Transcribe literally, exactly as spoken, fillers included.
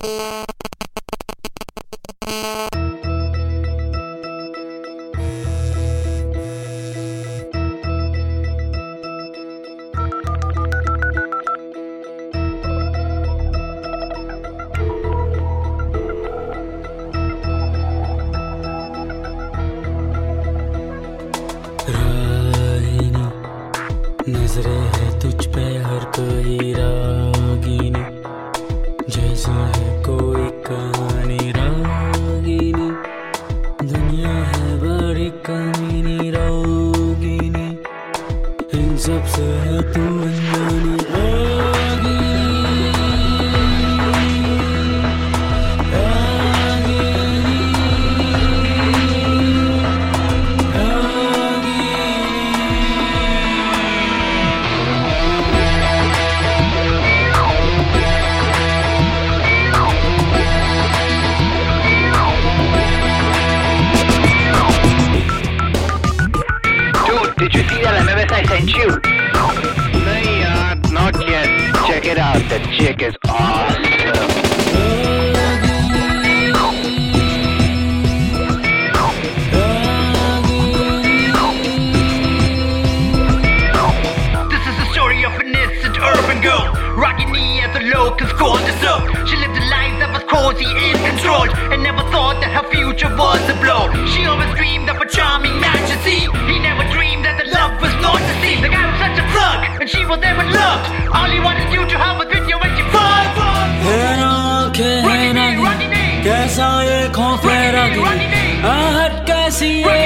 नजरें है तुझ पे हर कोई रागिनी, जैसे है कोई कहानी रागिनी। दुनिया है बड़ी कमीनी रागिनी, इन सब से है तू अनजानी Ragini. Did you see that M M S I sent you? No, yaar, not yet. Check it out. The chick is awesome. This is the story of an innocent urban girl, rocking knee as the locals called the zone. She lived a life that was cozy and controlled, and never thought that her future was a blow. She always dreamed of a charming man to see. He never dreamed that the love was not to see. The guy was such a thug, and she was never loved. All he wanted you to have was with you when she fucked. कैसा ये खौफ है रागिनी, आहट कैसी है